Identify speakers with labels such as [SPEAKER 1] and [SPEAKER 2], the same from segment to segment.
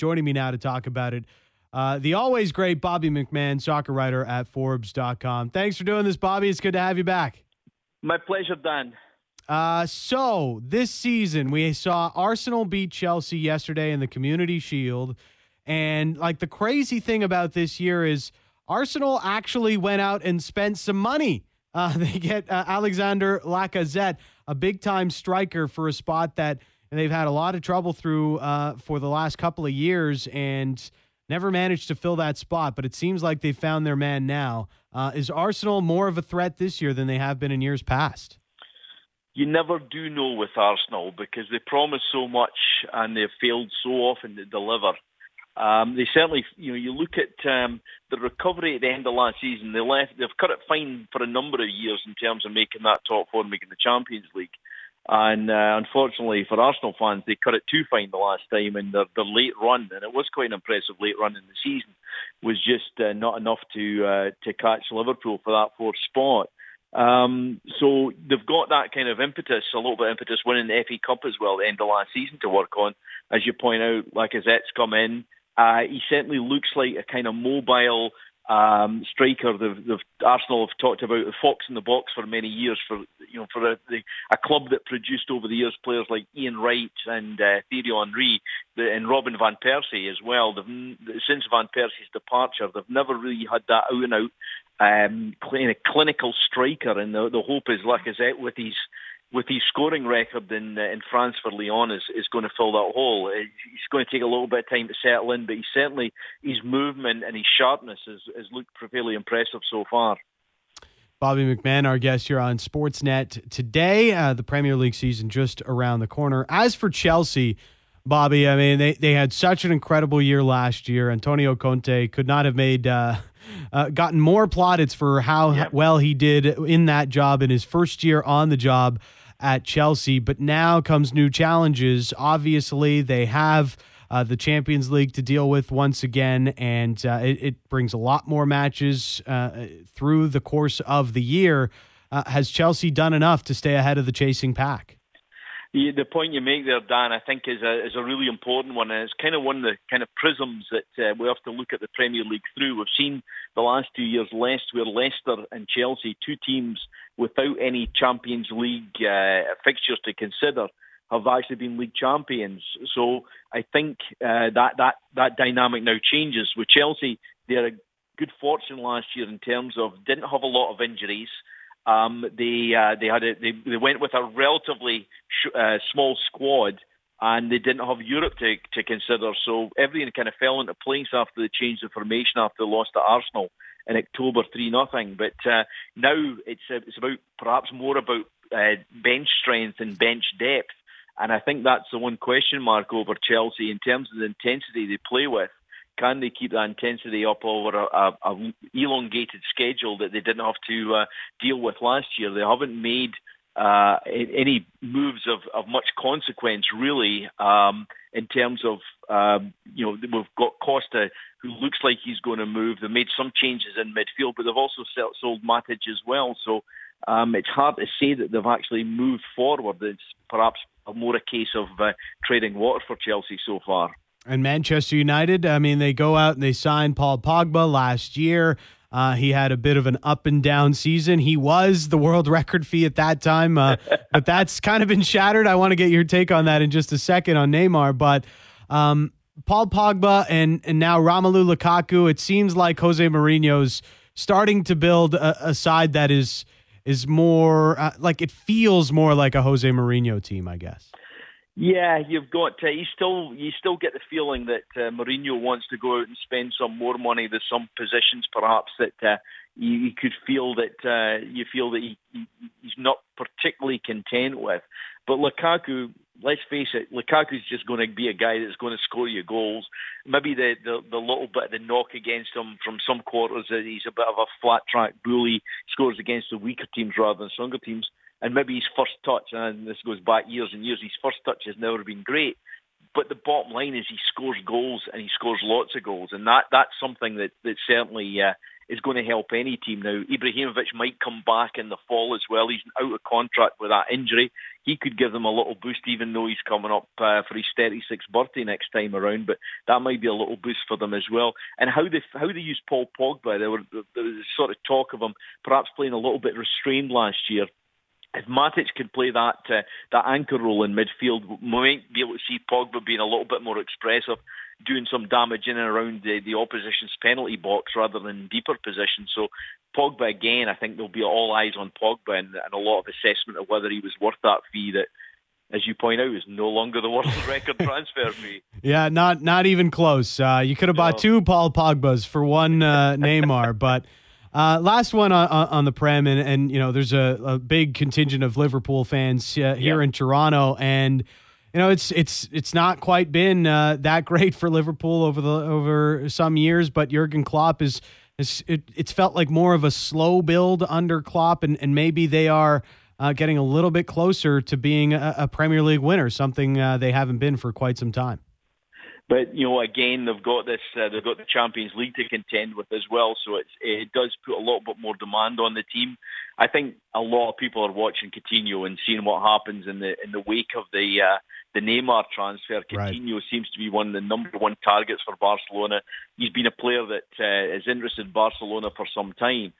[SPEAKER 1] Joining me now to talk about it, the always great Bobby McMahon, soccer writer at Forbes.com. Thanks for doing this, Bobby. It's good to have you back.
[SPEAKER 2] My pleasure, Dan.
[SPEAKER 1] So this season, we saw Arsenal beat Chelsea yesterday in the Community Shield. And like the crazy thing about this year is Arsenal actually went out and spent some money. They get Alexander Lacazette, a big-time striker for a spot that they've had a lot of trouble through for the last couple of years and never managed to fill that spot. But it seems like they found their man now. Is Arsenal more of a threat this year than they have been in years past?
[SPEAKER 2] You never do know with Arsenal because they promise so much and they've failed so often to deliver. They certainly, you look at the recovery at the end of last season. They've cut it fine for a number of years in terms of making that top four, making the Champions League. And unfortunately for Arsenal fans, they cut it too fine the last time, and their late run, and it was quite an impressive late run in the season, was just not enough to catch Liverpool for that fourth spot. So they've got that kind of impetus, a little bit of impetus winning the FA Cup as well at the end of last season to work on. As you point out, Lacazette's come in. He certainly looks like a kind of mobile striker. Arsenal have talked about the fox in the box for many years for a club that produced over the years players like Ian Wright and Thierry Henry and Robin van Persie as well. Since Van Persie's departure, they've never really had that out and out clinical striker, and the hope is Lacazette with his scoring record in France for Lyon is going to fill that hole. He's going to take a little bit of time to settle in, but his movement and his sharpness has looked fairly impressive so far.
[SPEAKER 1] Bobby McMahon, our guest here on Sportsnet today. The Premier League season just around the corner. As for Chelsea, Bobby, I mean, they had such an incredible year last year. Antonio Conte could not have made gotten more plaudits for how well he did in that job in his first year on the job at Chelsea. But now comes new challenges. Obviously, they have the Champions League to deal with once again, and it brings a lot more matches through the course of the year. Has Chelsea done enough to stay ahead of the chasing pack?
[SPEAKER 2] The point you make there, Dan, I think is a really important one, and it's kind of one of the kind of prisms that we have to look at the Premier League through. We've seen the last 2 years where Leicester and Chelsea, two teams without any Champions League fixtures to consider, have actually been league champions. So I think that dynamic now changes. With Chelsea, they had a good fortune last year in terms of didn't have a lot of injuries. They went with a relatively small squad, and they didn't have Europe to consider. So everything kind of fell into place after they changed the formation after they lost to Arsenal in October 3-0. But now it's about perhaps more about bench strength and bench depth. And I think that's the one question mark over Chelsea in terms of the intensity they play with. Can they keep that intensity up over a elongated schedule that they didn't have to deal with last year? They haven't made any moves of much consequence, really, in terms of, we've got Costa, who looks like he's going to move. They've made some changes in midfield, but they've also sold Matic as well. So it's hard to say that they've actually moved forward. It's perhaps more a case of treading water for Chelsea so far.
[SPEAKER 1] And Manchester United, I mean, they go out and they signed Paul Pogba last year. He had a bit of an up and down season. He was the world record fee at that time, but that's kind of been shattered. I want to get your take on that in just a second on Neymar. But Paul Pogba and now Romelu Lukaku, it seems like Jose Mourinho's starting to build a side that is more like it feels more like a Jose Mourinho team, I guess.
[SPEAKER 2] Yeah, you've got you still get the feeling that Mourinho wants to go out and spend some more money. There's some positions perhaps that you could feel that he's not particularly content with. But Lukaku, let's face it, Lukaku's just going to be a guy that's going to score you goals. Maybe the little bit of the knock against him from some quarters that he's a bit of a flat track bully, scores against the weaker teams rather than stronger teams. And maybe his first touch, and this goes back years and years, his first touch has never been great. But the bottom line is he scores goals, and he scores lots of goals. And that's something that certainly is going to help any team. Now, Ibrahimovic might come back in the fall as well. He's out of contract with that injury. He could give them a little boost, even though he's coming up for his 36th birthday next time around. But that might be a little boost for them as well. And how they use Paul Pogba, there was sort of talk of him perhaps playing a little bit restrained last year. If Matic could play that anchor role in midfield, we might be able to see Pogba being a little bit more expressive, doing some damage in and around the opposition's penalty box rather than deeper positions. So Pogba again, I think there'll be all eyes on Pogba and a lot of assessment of whether he was worth that fee that, as you point out, is no longer the world record transfer fee.
[SPEAKER 1] Yeah, not even close. You could have bought two Paul Pogbas for one Neymar, but. Last one on the Prem, and you know, there's a big contingent of Liverpool fans here in Toronto, and you know, it's not quite been that great for Liverpool over some years, but Jurgen Klopp it's felt like more of a slow build under Klopp, and maybe they are getting a little bit closer to being a Premier League winner, something they haven't been for quite some time.
[SPEAKER 2] But, you know, again, they've got the Champions League to contend with as well, so it does put a little bit more demand on the team. I think a lot of people are watching Coutinho and seeing what happens in the wake of the Neymar transfer. Coutinho seems to be one of the number one targets for Barcelona. He's been a player that is interested in Barcelona for some time.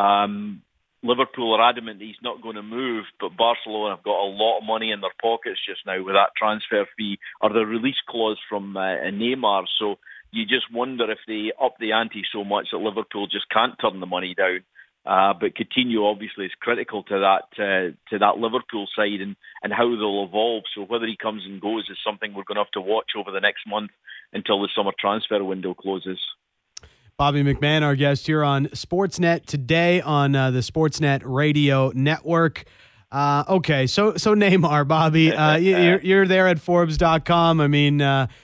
[SPEAKER 2] Liverpool are adamant that he's not going to move, but Barcelona have got a lot of money in their pockets just now with that transfer fee or the release clause from Neymar. So you just wonder if they up the ante so much that Liverpool just can't turn the money down. But Coutinho obviously is critical to that Liverpool side and how they'll evolve. So whether he comes and goes is something we're going to have to watch over the next month until the summer transfer window closes.
[SPEAKER 1] Bobby McMahon, our guest here on Sportsnet today on the Sportsnet Radio Network. Okay, so Neymar, Bobby, you're there at Forbes.com. I mean,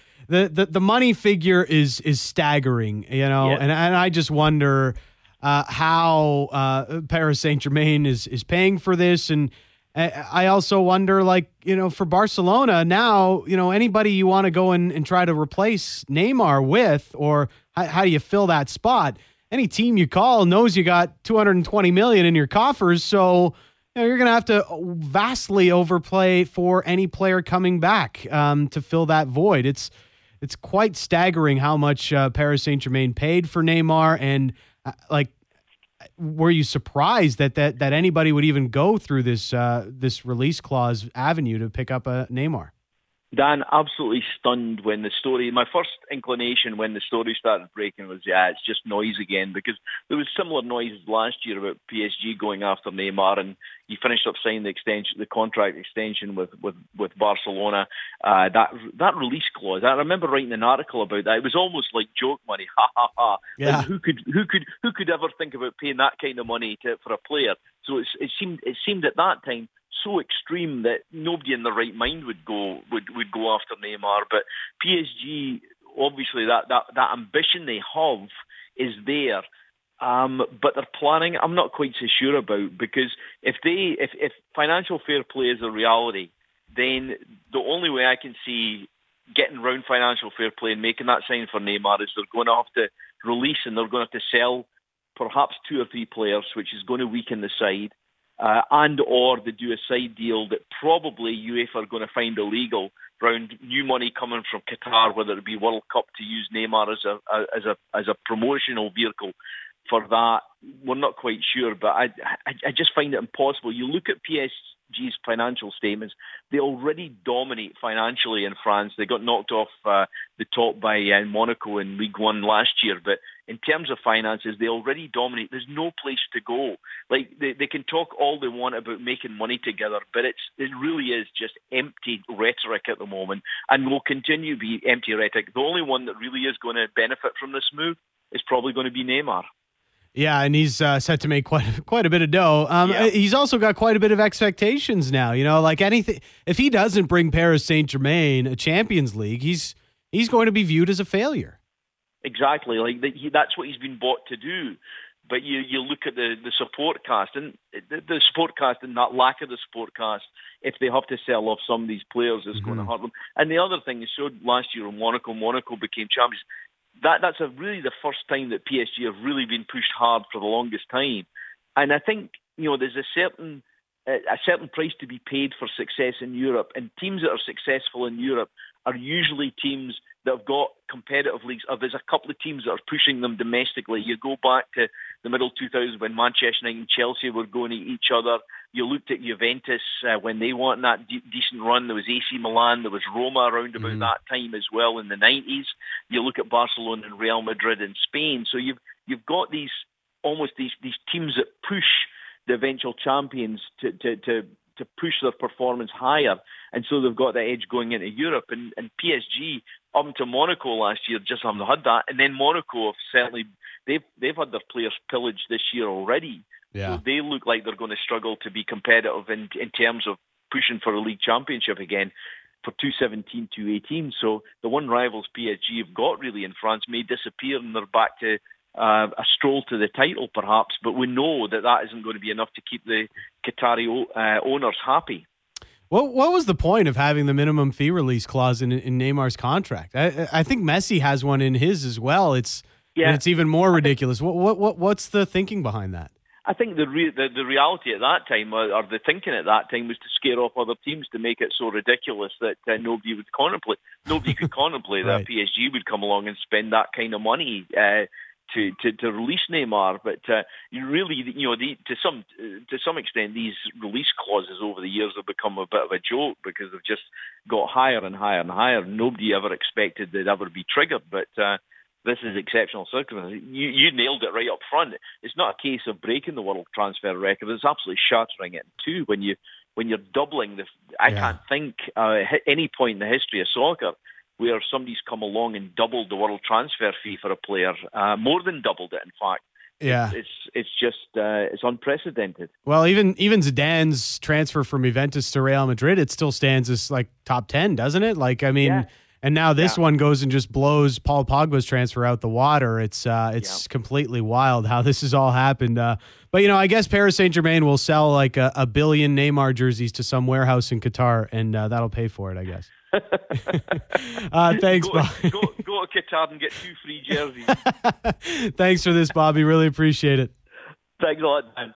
[SPEAKER 1] the money figure is staggering, you know, and I just wonder how Paris Saint-Germain is paying for this, and I also wonder, like, you know, for Barcelona now, you know, anybody you want to go and try to replace Neymar with, or how do you fill that spot? Any team you call knows you got $220 million in your coffers, so you know, you're going to have to vastly overpay for any player coming back to fill that void. It's quite staggering how much Paris Saint-Germain paid for Neymar, and were you surprised that anybody would even go through this release clause avenue to pick up a Neymar?
[SPEAKER 2] Dan, absolutely stunned when my first inclination when the story started breaking was, it's just noise again, because there was similar noises last year about PSG going after Neymar, and he finished up signing the contract extension with Barcelona. That release clause, I remember writing an article about that. It was almost like joke money, ha ha ha.
[SPEAKER 1] Yeah.
[SPEAKER 2] Like, who could ever think about paying that kind of money for a player? So it seemed at that time so extreme that nobody in their right mind would go after Neymar. But PSG, obviously, that ambition they have is there, but their planning I'm not quite so sure about, because if financial fair play is a reality, then the only way I can see getting round financial fair play and making that sign for Neymar is they're going to have to release, and they're going to have to sell perhaps 2 or 3 players, which is going to weaken the side. Or they do a side deal that probably UEFA are going to find illegal around new money coming from Qatar, whether it be World Cup, to use Neymar as a promotional vehicle for that. We're not quite sure, but I just find it impossible. You look at PSG's financial statements; they already dominate financially in France. They got knocked off the top by Monaco in Ligue 1 last year, but in terms of finances, they already dominate. There's no place to go. Like, they can talk all they want about making money together, but it really is just empty rhetoric at the moment, and will continue to be empty rhetoric. The only one that really is going to benefit from this move is probably going to be Neymar.
[SPEAKER 1] Yeah, and he's set to make quite a bit of dough. He's also got quite a bit of expectations now. You know, like anything, if he doesn't bring Paris Saint-Germain a Champions League, he's going to be viewed as a failure.
[SPEAKER 2] Exactly, like that's what he's been bought to do. But you look at the support cast, and the support cast and that lack of the support cast, if they have to sell off some of these players, is going to hurt them. And the other thing is, showed last year in Monaco became champions. that's really the first time that PSG have really been pushed hard for the longest time. And I think, there's a certain price to be paid for success in Europe, and teams that are successful in Europe are usually teams that have got competitive leagues, or there's a couple of teams that are pushing them domestically. You go back to the middle 2000s when Manchester United and Chelsea were going at each other. You looked at Juventus when they wanted that decent run. There was AC Milan, there was Roma around about that time as well in the 90s. You look at Barcelona and Real Madrid in Spain. So you've got these teams that push the eventual champions to push their performance higher, and so they've got that edge going into Europe. And PSG, up to Monaco last year, just haven't had that. And then Monaco have certainly they've had their players pillaged this year already.
[SPEAKER 1] Yeah.
[SPEAKER 2] So they look like they're going to struggle to be competitive in terms of pushing for a league championship again for 2017-2018. So the one rivals PSG have got really in France may disappear, and they're back to a stroll to the title, perhaps, but we know that isn't going to be enough to keep the Qatari owners happy.
[SPEAKER 1] What was the point of having the minimum fee release clause in Neymar's contract? I think Messi has one in his as well. And it's even more ridiculous. What's the thinking behind that?
[SPEAKER 2] I think the reality at that time, or the thinking at that time, was to scare off other teams to make it so ridiculous that nobody would contemplate. Nobody could contemplate
[SPEAKER 1] Right.
[SPEAKER 2] that PSG would come along and spend that kind of money to release Neymar. But you really, to some extent, these release clauses over the years have become a bit of a joke because they've just got higher and higher and higher. Nobody ever expected they'd ever be triggered, but this is exceptional circumstances. You nailed it right up front. It's not a case of breaking the world transfer record. It's absolutely shattering it in two when you're doubling I can't think any point in the history of soccer where somebody's come along and doubled the world transfer fee for a player, more than doubled it, in fact.
[SPEAKER 1] Yeah,
[SPEAKER 2] it's just it's unprecedented.
[SPEAKER 1] Well, even Zidane's transfer from Juventus to Real Madrid, it still stands as like top 10, doesn't it? Like, I mean, and now this one goes and just blows Paul Pogba's transfer out the water. It's completely wild how this has all happened. But I guess Paris Saint-Germain will sell like a billion Neymar jerseys to some warehouse in Qatar, and that'll pay for it, I guess. Thanks, Bobby.
[SPEAKER 2] Go to Qatar and get 2 free jerseys.
[SPEAKER 1] Thanks for this, Bobby. Really appreciate it.
[SPEAKER 2] Thanks a lot, man.